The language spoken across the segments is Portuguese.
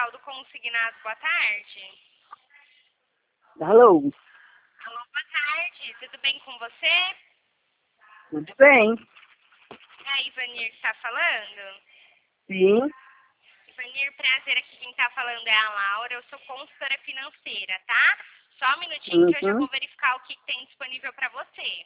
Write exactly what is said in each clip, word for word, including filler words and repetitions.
Geraldo Consignado, boa tarde. Alô? Alô, boa tarde. Tudo bem com você? Tudo bem? É a Ivanir que está falando? Sim. Ivanir, prazer, aqui quem está falando é a Laura, eu sou consultora financeira, tá? Só um minutinho Uhum. que eu já vou verificar o que tem disponível para você.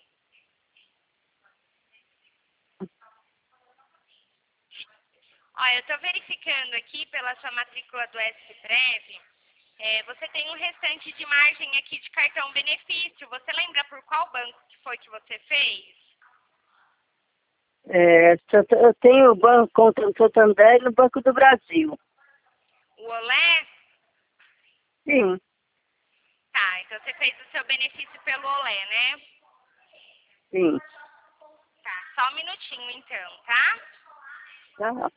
Olha, eu estou verificando aqui pela sua matrícula do S-Prev, é, você tem um restante de margem aqui de cartão benefício. Você lembra por qual banco que foi que você fez? É, eu tenho o banco conta no Santander e no Banco do Brasil. O Olé? Sim. Tá, então você fez o seu benefício pelo Olé, né? Sim. Tá, só um minutinho então, tá? Tá.